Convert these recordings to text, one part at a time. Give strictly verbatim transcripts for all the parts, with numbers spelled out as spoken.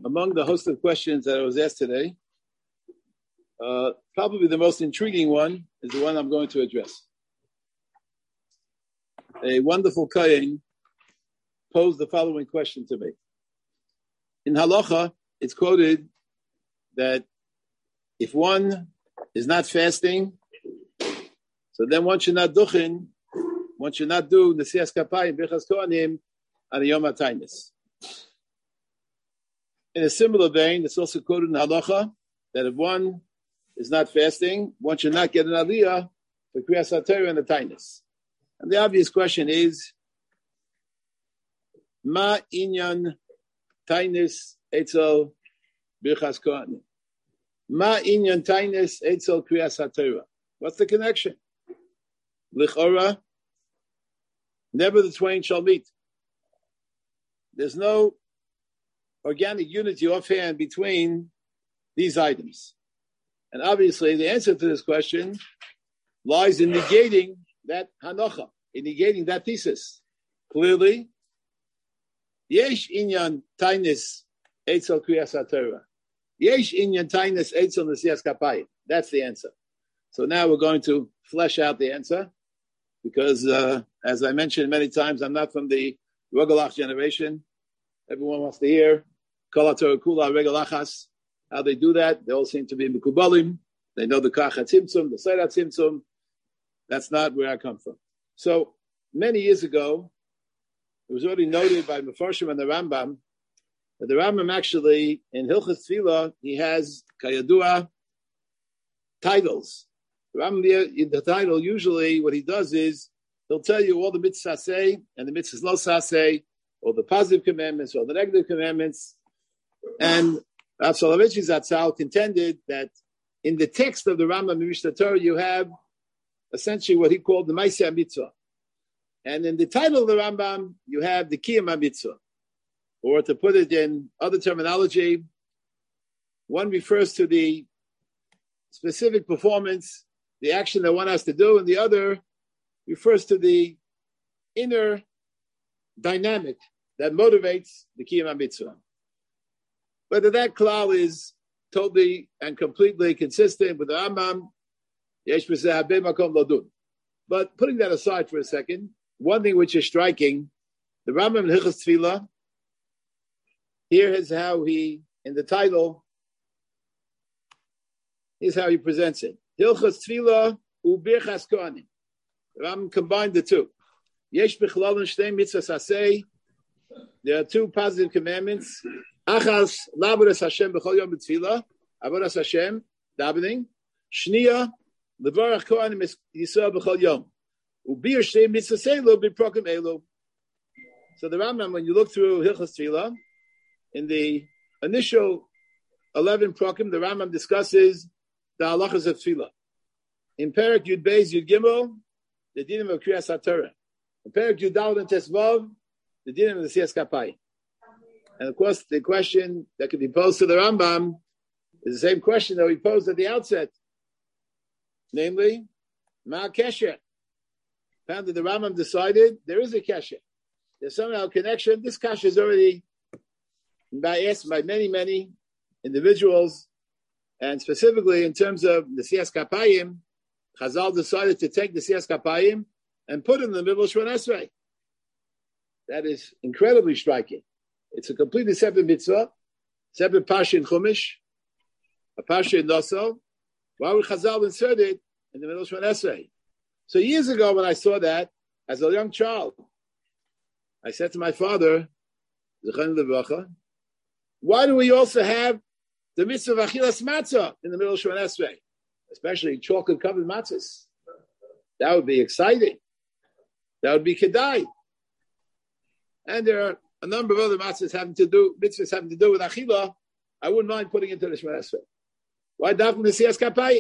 among the host of questions that I was asked today, uh, probably the most intriguing one is the one I'm going to address. A wonderful Kohen posed the following question to me. In Halacha, it's quoted that if one is not fasting, so then one should not duchin, one should not do Nesias Kapayim, Birchas Kohanim, on a Yom HaTainis. In a similar vein, it's also quoted in Halacha that if one is not fasting, one should not get an aliyah for Kriyas HaTorah and the Tainis. And the obvious question is, Ma inyan Tainis etzel Birchas Kohanim? Ma inyan Tainis etzel Kriyas HaTorah? What's the connection? Lichora, never the twain shall meet. There's no organic unity offhand between these items. And obviously the answer to this question lies in negating that hanocha, in negating that thesis. Clearly, yesh inyan tainis etzel kriyas haTorah. Yesh inyan tainis etzel nesias kapayim. That's the answer. So now we're going to flesh out the answer because, uh, as I mentioned many times, I'm not from the Rogalach generation. Everyone wants to hear Kol HaTorah Kula Regalachas. How they do that? They all seem to be Mekubalim. They know the Kach HaTzimtzum, the Seir HaTzimtzum. That's not where I come from. So many years ago, it was already noted by Mefarshim and the Rambam that the Rambam actually, in Hilchas Tefillah, he has Kayadua titles. The Rambam, the title, usually what he does is he'll tell you all the mitzvahs say and the mitzvahs lo saseh, or the positive commandments or the negative commandments. And Rav Soloveitchik Zatzal contended that in the text of the Rambam Mishnah Torah, you have essentially what he called the Maaseh Mitzvah. And in the title of the Rambam, you have the Kiyam Mitzvah. Or to put it in other terminology, one refers to the specific performance, the action that one has to do, and the other refers to the inner dynamic that motivates the Kiyam Mitzvah. Whether that klal is totally and completely consistent with the Rambam, yesh b'zeh habe makom lodun. But putting that aside for a second, one thing which is striking, the Rambam in Hilchos Tefillah, here is how he, in the title, here's how he presents it. Hilchos Tefillah u'birchas kohanim. The Rambam combined the two. Yesh b'chlalon shtei mitzvahs aseh. There are two positive commandments. Achas laboras Hashem b'chol yom b'tefillah, avodas Hashem, davening. Shniya levarach kohanim Yisrael b'chol yom. Ubir shtei mitzvahs elu b'prokim elu. So the Rambam, when you look through Hilchos Tefillah, in the initial eleven prokim, the Rambam discusses the halachas of Tefillah. In Perek Yud Beis Yud Gimel, the dinim of Kriyas HaTorah. In Perek Yud Daled and Tesvav, the dinim of the Nesias Kapayim. And of course, the question that could be posed to the Rambam is the same question that we posed at the outset. Namely, Ma Kesher. Found that the Rambam decided there is a Kesher. There's somehow a connection. This Kesher is already by asked by many, many individuals, and specifically in terms of the Nesias Kapayim, Chazal decided to take the Nesias Kapayim and put it in the middle of Shemona Esrei. That is incredibly striking. It's a completely separate mitzvah, separate parsha in Chumash, a parsha in Nosel. Why would Chazal insert it in the middle of Shemona Esrei? So years ago when I saw that, as a young child, I said to my father, Zechon Levacha, why do we also have the mitzvah of achilas matzah in the middle of Shemona Esrei, especially chocolate-covered matzahs? That would be exciting. That would be kedai. And there are a number of other matzahs having to do, mitzvahs having to do with achila. I wouldn't mind putting into the Shemona Esrei. Why daven Nesias Kapayim?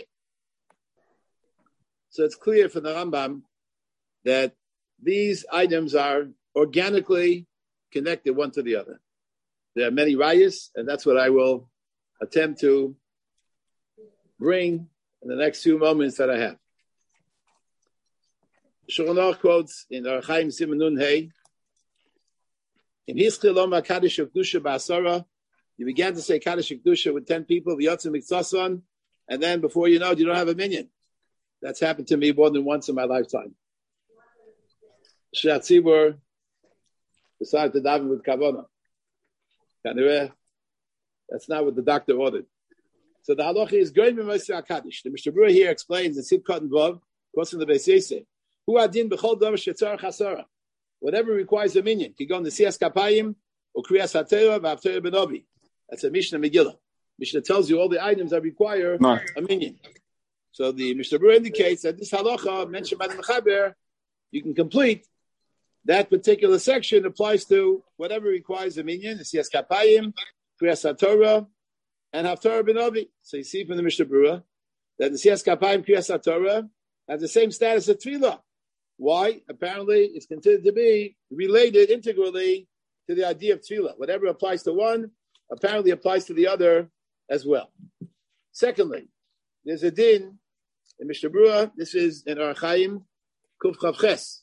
So it's clear from the Rambam that these items are organically connected one to the other. There are many rayas, and that's what I will attempt to bring in the next few moments that I have. Shulchan Aruch quotes in Orach Chaim Siman Nun Hey, in Hischil Loma Kaddish of Kedusha Ba'asara, You began to say Kaddish Kedusha with ten people, V'yotzim Mikzason, and then before you know it, you don't have a minyan. That's happened to me more than once in my lifetime. Shliach Tzibur decided to daven with Kavanah. That's not what the doctor ordered. So the halacha is Goyim B'Moshe HaKaddish. The Mishnah Berurah here explains in Sivkot and Vav, quotes in the Beis Yosef, Hu adin b'chol davar shetzarech hasara. Whatever requires a minyan. You go in the Siyas Kapayim, or Kriyas HaTorah, v'Haftorah B'Novi. That's a Mishnah Megillah. Mishnah tells you all the items that require no. a minyan. So the Mishnah Berurah indicates that this halacha mentioned by the Mechaber, you can complete that particular section applies to whatever requires a minyan, the Siyas Kapayim, Kriyas HaTorah, and Haftorah B'Novi. So you see from the Mishnah Berurah that the Siyas Kapayim, Kriyas HaTorah have the same status of Tefillah. Why? Apparently, it's considered to be related integrally to the idea of Tefillah. Whatever applies to one, apparently applies to the other as well. Secondly, there's a din in Mishnah Berurah. This is in Orach Chaim, Kuf Chav Ches,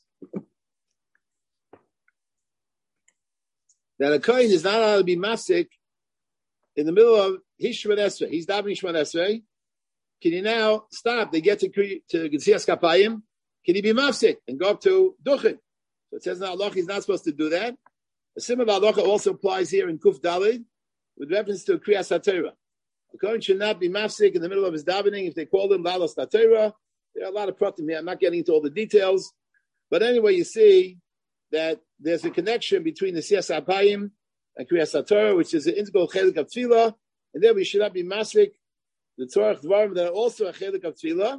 that a kohen is not allowed to be mafsik in the middle of his Shemon Esrei. He's davening Shemon Esrei. Can he now stop? They get to to Siyas Kapayim. Can he be mafsik and go up to Duchen? So it says now Allah he's not supposed to do that. A similar halacha also applies here in Kuf Dalid with reference to Kriyas HaTorah. The kohen should not be mafsik in the middle of his davening if they call him Lalos HaTorah. There are a lot of pratim here. I'm not getting into all the details, but anyway, you see that there's a connection between the Siyas Kapayim and Kriyas HaTorah, which is an integral chelik of Tefillah, and there we should not be mafsik the Torah Dvarim that are also a chelik of Tefillah,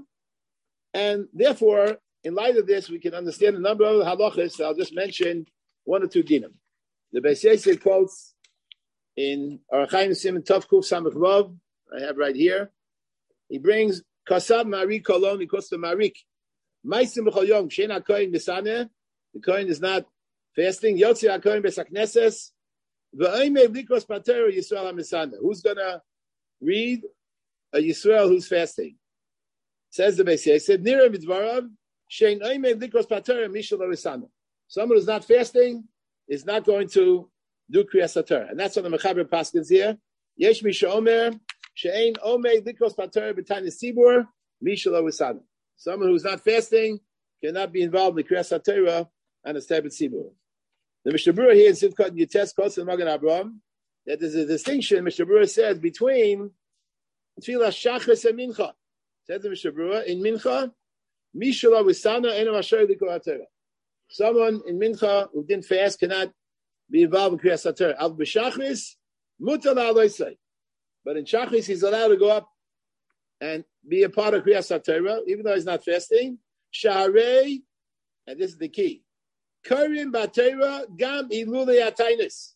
and therefore, in light of this, we can understand a number of halachas. So I'll just mention one or two dinim. The Beis Yosef quotes in Orach Chaim Siman Tov Kuf Samach Vav, I have right here. He brings Kasav Marik Kolon, he quotes the Marik. Maisim B'chol Yom, Shein HaKohen B'saneh, the Kohen is not fasting. Yotzi HaKohen B'sakneses, V'oimei Likros Pater Yisrael HaMisaneh. Who's going to read a Yisrael who's fasting? Says the Beis Yosef, Nira Midvarav, Shein Oimei Likros Pater Mishal HaMisaneh. Someone who's not fasting is not going to do Kriyas HaTorah. And that's what the Mechaber Paskins here. Yesh Misha Omer, Shein Omei Likros Pater B'Tanya Sibur, Mishal HaMisaneh. Someone who's not fasting cannot be involved in the Kriyas HaTorah and a Tabet Sibur. The Mishnah Berurah here in Sivkot Yutes quotes in Magen Avraham that there's a distinction, Mishnah Berurah says, between Tefillah Shachris and Mincha. Says the Mishnah Berurah, in Mincha, Mishal HaMisaneh Eno Asher Likros HaTorah. Someone in Mincha who didn't fast cannot be involved in Kriyas HaTorah. Al B'Shachris, Mutar La'aloisei. But in Shachris, he's allowed to go up and be a part of Kriyas HaTorah, even though he's not fasting. Shaharei, and this is the key, Karim B'Torah Gam Ilulei HaTainis.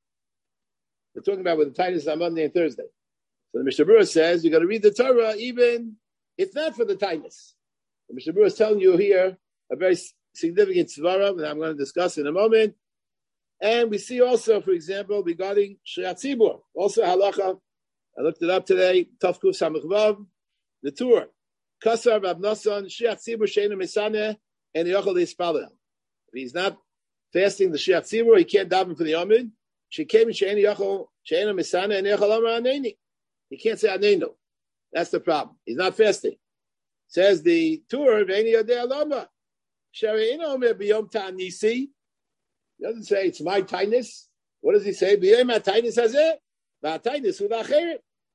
We're talking about with the Tainis on Monday and Thursday. So the Mishnah Berurah says, you're going to read the Torah even if not for the Tainis. The Mishnah Berurah is telling you here a very significant svara that I'm going to discuss in a moment. And we see also, for example, regarding Shliach Tzibur, also halacha, I looked it up today, Tov Kuf Samach Vav, the tour. Kasar Rav Nosson, Shliach Tzibur Sheinu Misaneh, and Yochel Yispalel. If he's not fasting the Shliach Tzibur, he can't daven for the Yomid. Shekem Sheinu Yochel Sheinu Misaneh, and Yochel Amar Aneni. He can't say Anenu. That's the problem. He's not fasting. Says the tour, Ve'eni Yodei Alama. Shari Ino Omer B'Yom Ta'anisi. He doesn't say it's my tightness. What does he say? B'Yom Ta'anisi Hazeh. V'Ta'anisi U'Lacheret.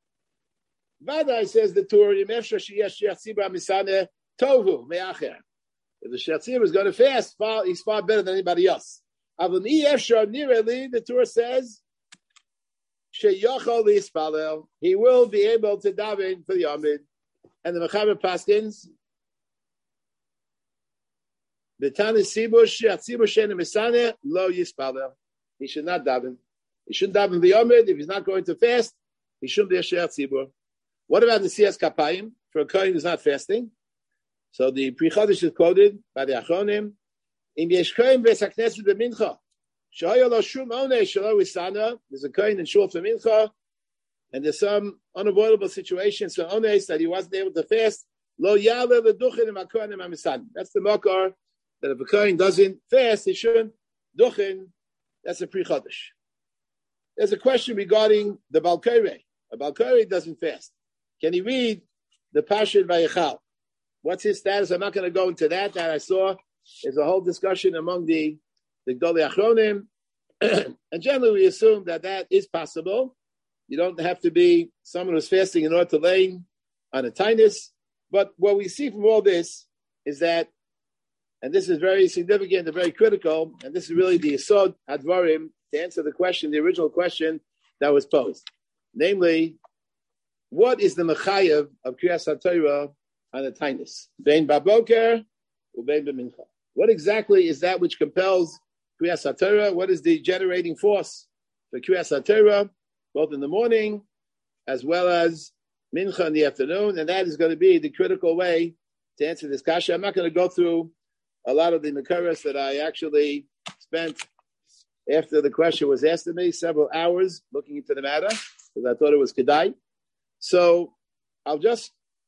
Vadai says the Torah, Yemefsha Sheyesh Shliach Tzibur Misaneh Tohu Me'acher. If the Shliach Tzibur is going to fast, far, he's far better than anybody else. Avon Yefsha Nireli, the Torah says, Sheyachol Yispalel, he will be able to daven for the Yomid. And the Mechaber Paskins, B'Tanya Sibur Shliach Tzibur Sheinu Misaneh Lo Yispalel. He should not daven. He shouldn't daven the Yomid. If he's not going to fast, he shouldn't be a Shliach Tzibur. What about the Siyas Kapayim for a kohen who's not fasting? So the Pri Chodesh is quoted by the Achronim. Im yesh kohen beis hakneset b'mincha, she'hoya lo shum onei shelo isana. There's a kohen in shul for mincha, and there's some unavoidable situations for ones that he wasn't able to fast. Lo yale leduchen im hakohanim hamisan. That's the makar that if a kohen doesn't fast, he shouldn't duchen. That's a Pri Chodesh. there's a question regarding the Balkare. A Balkare doesn't fast. Can he read the Pashat Vayechal? What's his status? I'm not going to go into that. That I saw is a whole discussion among the the Gdolei Achronim, and generally we assume that that is possible. You don't have to be someone who's fasting in order to lay on a tinus. But what we see from all this is that, and this is very significant and very critical, and this is really the Yesod Hadvarim to answer the question, the original question that was posed. Namely, what is the Mechayev of Kriyas HaTorah on a tinus? Bein Baboker or Bein B'mincha? What exactly is that which compels Kriyas HaTorah? What is the generating force for Kriyas HaTorah, both in the morning as well as Mincha in the afternoon? And that is going to be the critical way to answer this kasha. I'm not going to go through a lot of the Mekaras that I actually spent after the question was asked of me, several hours looking into the matter, because I thought it was Kedai. So I'll just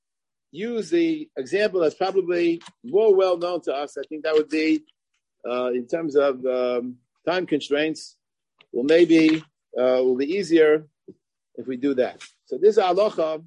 use the example that's probably more well known to us. I think that would be, uh, in terms of um, time constraints, will maybe uh, will be easier if we do that. So this is halacha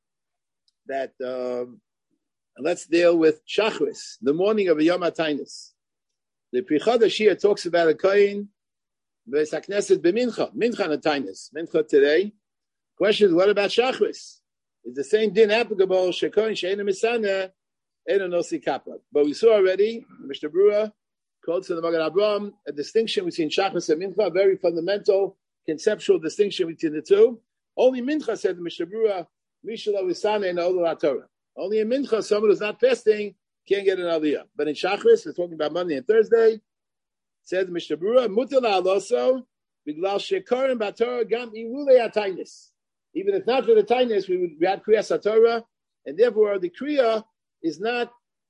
that um, let's deal with Shachris, the morning of a Yom HaTainus. The Prichad Shia talks about a kohen v'es hakneset b'mincha, mincha HaTainus, mincha today. Question is, what about Shachris? Is the same din applicable? Shekohen she'ena misana, ena nosi kappa. But we saw already, Mister Brura called to the Magen Avraham a distinction between Shachris and mincha, a very fundamental conceptual distinction between the two. Only mincha, said Mister Brura, mishalo visana ena olu Torah. Only in mincha, someone who's not fasting can't get an aliyah. But in Shachris, we're talking about Monday and Thursday, says Mister Brura, mutal aloso, biglal shekorim b'Torah gam irulei ataynis. Even if not for the tightness, we would we had Kriyas HaTorah, and therefore the Kriya is not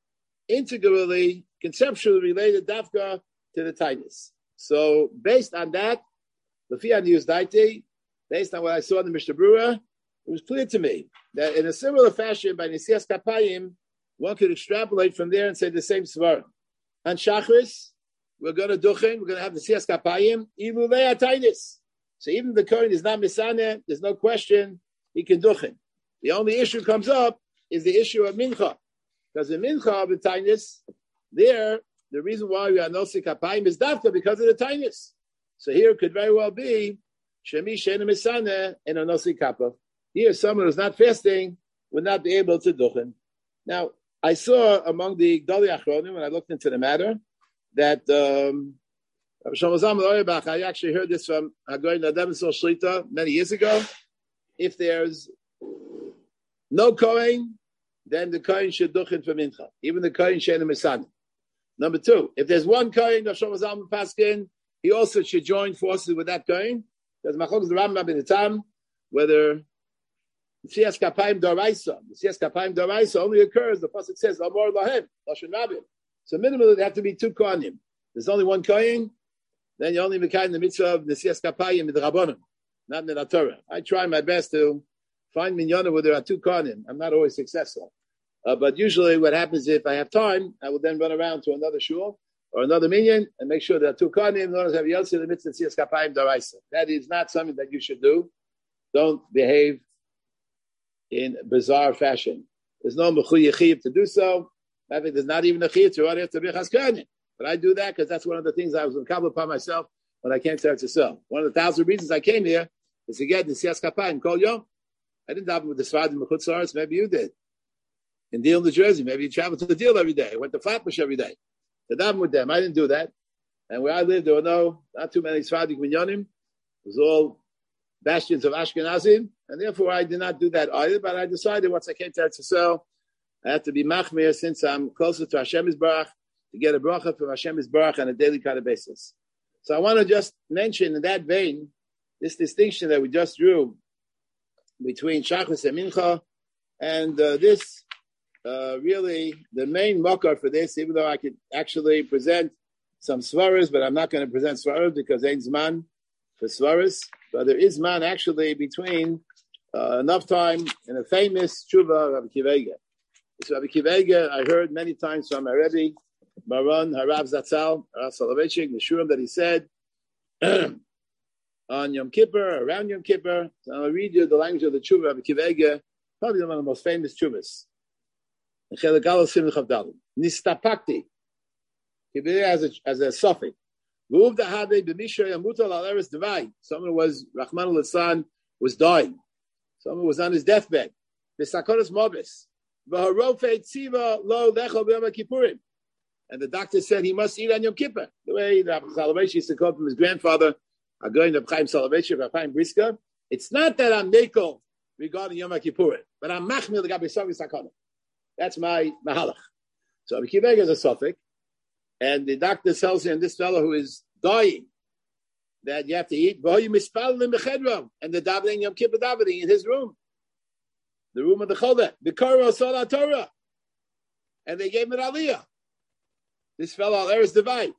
integrally, conceptually related dafka to the tightness. So based on that, Lefi News Daiti, based on what I saw in the Mishnah Brura, it was clear to me that in a similar fashion by Nesias Kapayim, one could extrapolate from there and say the same svarim. On Shachris, we're going to duchen, we're going to have the Nesias Kapayim, ilulei tightness. So even if the Kohen is not Misane, there's no question he can duchen. The only issue comes up is the issue of Mincha. Because in Mincha, the tightness, there, the reason why we are Nosi Kapayim is dafka because of the tightness. So here it could very well be Shemi Shena Misane and a Nosi Kappa. Here, someone who's not fasting would not be able to duchen. Now, I saw among the Gdolei Achronim, when I looked into the matter, that um, I actually heard this from Hagoy Nadav Sol Shlita many years ago. If there's no Kohen, then the Kohen should duchen for Mincha. Even the Kohen Shena Misane. Number two, if there's one Kohen, Hashem Paskin, he also should join forces with that Kohen. Because Machok the Rambam in the Tam, whether Siyas Kapayim Doraisa, the Siyas Kapayim Doraisa only occurs, the Pasuk says, Amor Lahem, Lashon Rabim. So minimally, there have to be two Kohanim. There's only one Kohen, then you only make the mitzvah of the Siyas Kapayim in the Rabbanim, not in the Torah. I try my best to find minyana where there are two Kohanim. I'm not always successful. Uh, but usually what happens if I have time, I will then run around to another shul or another minyan and make sure there are two Kohanim in order to have Yotzi the mitzvah Siyas Kapayim Doraisa. That is not something that you should do. Don't behave in bizarre fashion. There's no mechuy yechiv to do so. I think there's not even a chiyuv to run after Birchas Kohanim. But I do that because that's one of the things I was incapable upon myself when I came to Eretz Yisrael. One of the thousand reasons I came here is to get the Siyas Kapayim Kol Yom. I didn't daven with the Sfardim Mechutz La'aretz. Maybe you did. In Deal, New Jersey, maybe you traveled to the Deal every day. I went to Flatbush every day to daven with them. I didn't do that. And where I lived, there were no, not too many Sfardim Minyanim. It was all bastions of Ashkenazim. And therefore, I did not do that either. But I decided once I came to Eretz Yisrael, I had to be machmir since I'm closer to Hashem Yisbarach, to get a bracha from Hashem Yisbarach on a daily kind of basis. So I want to just mention in that vein, this distinction that we just drew between Shachris and Mincha, and uh, this uh, really, the main makar for this, even though I could actually present some svaras, but I'm not going to present svaras because ain't zman for svaras, but there is man actually between uh, enough time in a famous tshuva of Rabbi Akiva Eiger. So Rabbi Akiva Eiger, I heard many times from my Rebbe, Maran Harav Zatzal, Harav Soloveitchik, the shurim that he said, on Yom Kippur, around Yom Kippur. So I'll read you the language of the tshuva of Akiva Eiger, probably one of the most famous tshuvas. Nistapakti. As a, as a suffix. Someone was, Rahman al-Issan, was dying. Someone was on his deathbed. And the doctor said he must eat on Yom Kippur. The way the Soloveitchik used to call from his grandfather, going to Chaim Soloveitchik, Chaim Briska. It's not that I'm Nekel regarding Yom Kippur, but I'm Machmil the Gabi Sakana. That's my mahalach. So Akiva Eiger is a suffix. And the doctor tells him, this fellow who is dying, that you have to eat. And the davening Yom Kippur davening in his room, the room of the Chodesh, the Korah Salah Torah, and they gave him an aliyah. This fellow al eres divine.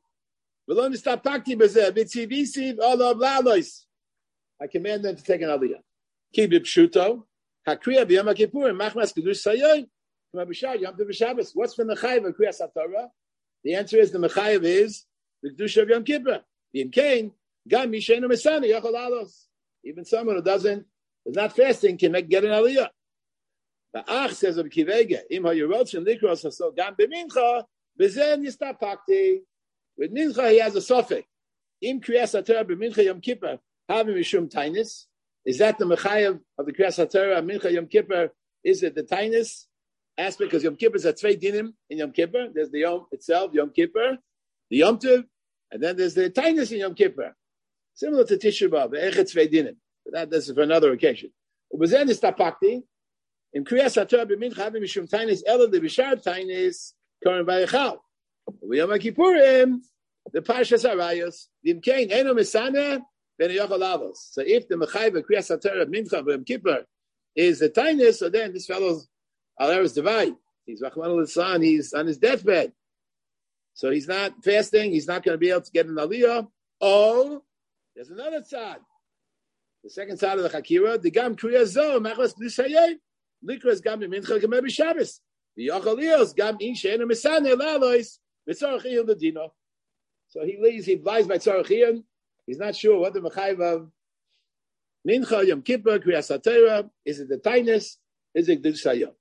I command them to take an aliyah. Kibib Shuto, Hakriya B'Yom Kippur, Machmas Kedush Sayoy, Yom Tov Shabbos. What's from the Chayiv of Kriyas HaTorah? The answer is the Mechayev is the Kedusha of Yom Kippur. The Imkain, Gam Mishenu Mesani Yachol Alos. Even someone who doesn't, is not fasting, can make, get an aliyah. The Ach says of Akiva Eiger, Im HaYerotzim Likros Haso Gam B'Mincha, B'Zen Yistapakti. With Mincha he has a suffix. Im Kriyas HaTorah B'Mincha Yom Kippur, Havim Mishum Tainis. Is that the Mechayev of the Kriyas HaTorah Mincha Yom Kippur? Is it the Tainis aspect? Because Yom Kippur is a Tzvei Dinim in Yom Kippur. There's the Yom itself, Yom Kippur, the Yom Tov, and then there's the Tainis in Yom Kippur. Similar to Tisha B'Av, the Echet Tzvei Dinim. But that, this is for another occasion. Ubezen is Tapakti. In Kriyas HaTorah B'Mincha Havim Mishum Tainis Ela the Bishar Tainis Koren Vayechal. Yom Kippurim, the Parshas Arayos, the Imkain Eno Mesana Ben Yochel Avos. So if the Mechayev of Kriyas HaTorah Mincha Yom Kippur is the Tainis, so then this fellow's Al-Eres Divide. He's Rahman al-Issan, he's on his deathbed. So he's not fasting, he's not going to be able to get an aliyah. Oh, there's another tzad. The second side of the Chakira, the Gam Kriya Zo, Machlas B'Lisayeh, Likras Gam Mincha Gemeh B'Shabbos. The Yochalios, Gam In She'enu Mesane Lalois, Mitzorach Iyel L'Dino. So he leaves, he lies by Tzorach Iyel. He's not sure what the Mechayev of Mincha, Yom Kippur, Kriyas HaTorah, is it the Tainis, is it the Sayom?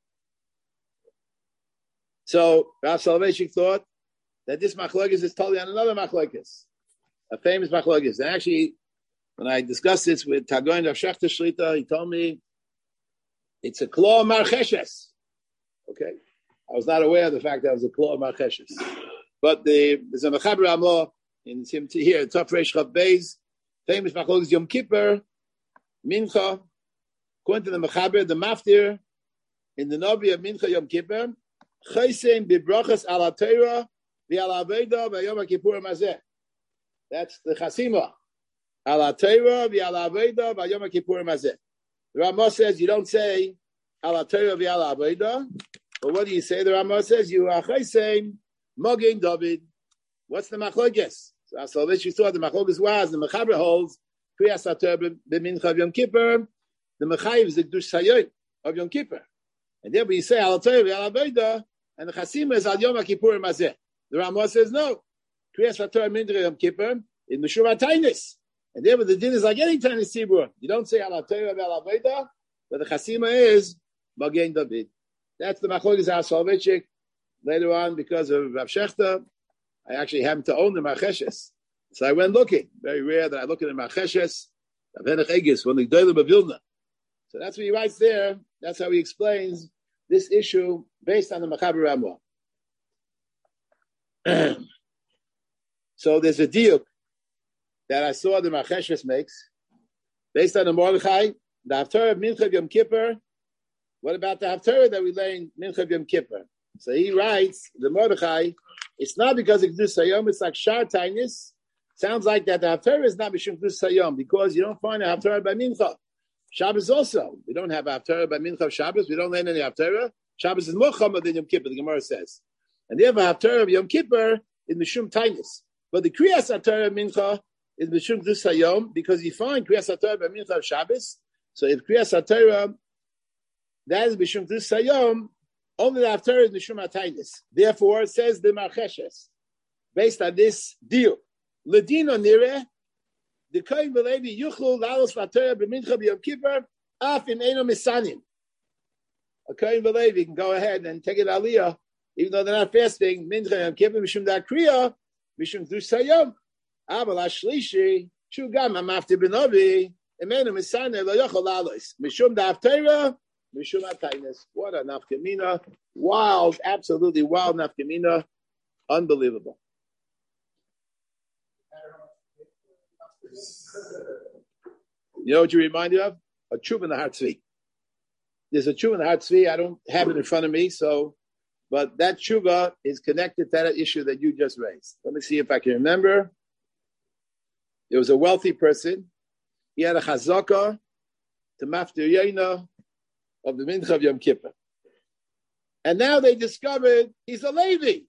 So Rav Soloveitchik thought that this machlokes is totally on another machlokes, a famous machlokes. And actually, when I discussed this with Tagoin Rav Shechter Shlita, he told me it's a claw marcheshes. Okay, I was not aware of the fact that it was a claw marcheshes. But the, there's a mechaber amor in him to here, Tov Reish Chav Beis, famous machlokes Yom Kippur, Mincha. According to the mechaber, the maftir in the Navi of Mincha Yom Kippur. Chaysein bibrachas ala Torah v'ala aveda v'yom Kippur mazeh. That's the chasima. Ala Torah v'ala aveda v'yom Kippur mazeh. The Ramah says you don't say ala Torah v'ala aveda, but what do you say? The Ramah says you are chaysein mogin David. What's the machlokes? So as Soloveitchik thought the machlokes was the mechaber holds Kriyas HaTorah b'mincha Yom Kippur. The mechayev is the Kedush Sayoy of Yom Kippur. And then we say Al Torah Al Aveda, and the Chasima is Al Yom Kippur Mazeh. The Ramah says no. Kriyas HaTorah Mindra Yom Kippur in Mishum HaTainis. And there, the din is like any Tainis Tzibur. You don't say Al Torah Al Aveda, but the Chasima is Magen David. That's the machlokes of Soloveitchik. Later on, because of Rav Shechter, I actually happened to own the Marcheshes. So I went looking. Very rare that I look at the Marcheshes. Avenach Egis, when the Gdolim of Vilna. So that's what he writes there. That's how he explains this issue based on the Mechaber Ramah. So there's a diuk that I saw the Marcheshes makes based on the Mordechai, the Haftarah of Mincha Yom Kippur. What about the Haftarah that we lay in Mincha Yom Kippur? So he writes, the Mordechai, it's not because of Kedus Hayom, it's like Shar Tainis. Sounds like that the Haftarah is not Mishum Kedus Hayom because you don't find a Haftarah by Mincha. Shabbos also. We don't have Haftarah by Mincha of Shabbos. We don't learn any Haftarah. Shabbos is more chomer than Yom Kippur, the Gemara says. And they have a Haftarah of Yom Kippur in Mishum Tainis. But the Kriyas Haftarah of Mincha is Mishum Kedus Hayom because you find Kriyas Haftarah by Mincha of Shabbos. So if Kriyas Haftarah, that is Mishum Kedus Hayom, only the Haftarah is Mishum HaTainis. Therefore, it says the Marcheshes, based on this deal. Ledino Nireh, the Kohen v'Levi yuchlu lalos v'Torah b'mincha b'Yom Kippur af in eno misanim. A Kohen v'Levi can go ahead and take it aliyah, even though they're not fasting. Mincha Yom Kippur mishum dakriya mishum dusayom. Aval ashlishi shu gam amafti b'novi emenu misanim lo yochol lalos mishum da'Torah mishum ataynes. What a nafkamina! Wild, absolutely wild nafkamina. Unbelievable. You know what you remind you of? A tshuva in the Har Tzvi. There's a tshuva in the Har Tzvi. I don't have it in front of me, so, but that tshuva is connected to that issue that you just raised. Let me see if I can remember. There was a wealthy person. He had a chazaka to maftir yaina of the mincha of Yom Kippur. And now they discovered he's a Levi,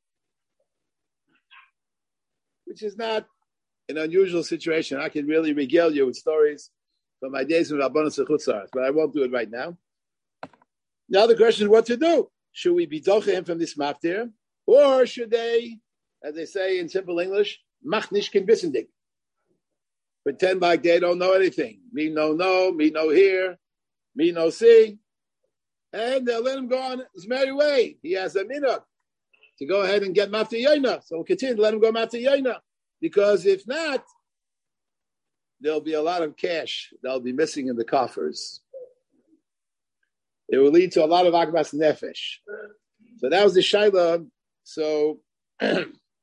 which is not an unusual situation. I can really regale you with stories from my days in Rabbanos Chutzaras, but I won't do it right now. Now the question is what to do. Should we be doche him from this maftir? Or should they, as they say in simple English, mach nicht kein Wissendig? Pretend like they don't know anything. Me no know, me no hear, me no see. And they'll let him go on his merry way. He has a minhag to go ahead and get maftir yaina. So we'll continue to let him go maftir yaina. Because if not, there'll be a lot of cash that'll be missing in the coffers. It will lead to a lot of akbas nefesh. So that was the shaila. So I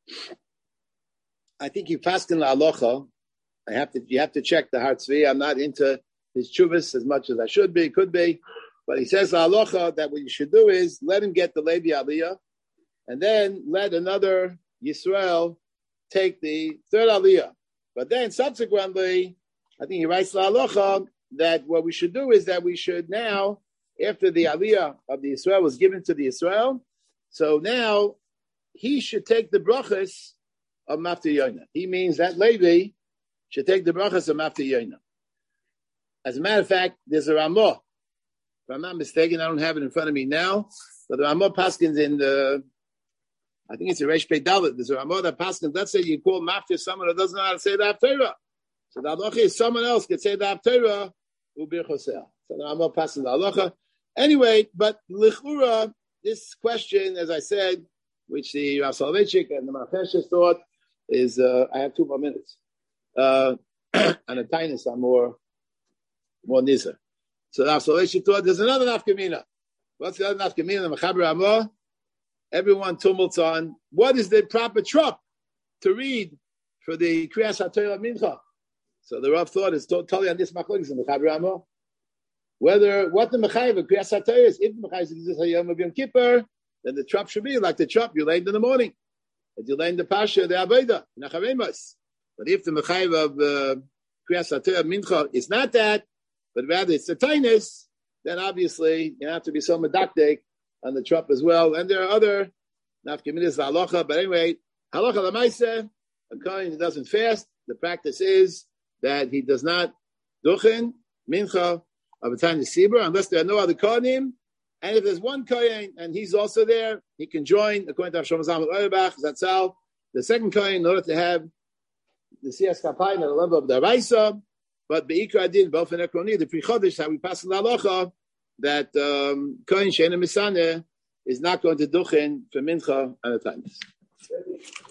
think you passed in la alocha. I have to. You have to check the Har Tzvi. I'm not into his chuvas as much as I should be, could be. But he says la alocha that what you should do is let him get the Levi Aliyah, and then let another Yisrael take the third Aliyah. But then subsequently, I think he writes la alocha that what we should do is that we should now, after the Aliyah of the Yisrael was given to the Yisrael, so now he should take the brachas of maftir yaina. He means that Levi should take the brachas of maftir yaina. As a matter of fact, there's a Ramah. If I'm not mistaken, I don't have it in front of me now, but the Ramah paskins in the, I think it's a Reish Pei Dalet. There's a Ramah that paskins. Let's say you call maftir someone that doesn't know how to say the Haftarah. So the halacha is someone else could say the Haftarah ubir chosel. So the Ramah passes the halacha. Anyway, but lichura, this question, as I said, which the Rav Soloveitchik and the Macheshes thought is, uh, I have two more minutes. Uh, and the tinus are more, more nizer. So Rav Soloveitchik thought there's another nafkamina. What's the other nafkamina? The Mechaber Ramah. Everyone tumults on what is the proper trop to read for the Kriyas HaTorah Mincha. So the Rav thought is totally on this machlokes in the Mechaber Ramah. Whether what the mechayev of Kriyas HaTorah is, if the mechayev is a Yom of Yom Kippur, then the trop should be like the trop you laid in the morning, that you laid in the pasha, the Aveda, Nacharemas. But if the mechayev of uh, Kriyas HaTorah Mincha is not that, but rather it's the tainus, then obviously you have to be so medakdek on the trop as well. And there are other nafkaminas halacha, but anyway, halacha lamaisa, a kohen who doesn't fast, the practice is that he does not duchen mincha of a time to Sibur, unless there are no other Kohanim. And if there's one Kohen and he's also there, he can join, according to Hashem Zalman Oyerbach, Zatzal, the second Kohen, in order to have the Siyas Kapayim at the level of the Raisa. But Be'ikra Adin, both in Ekroni, the Pri Chodesh, how we pass in the halacha, that um, Kohen Sheina Misaneh is not going to duchen for Mincha and the times.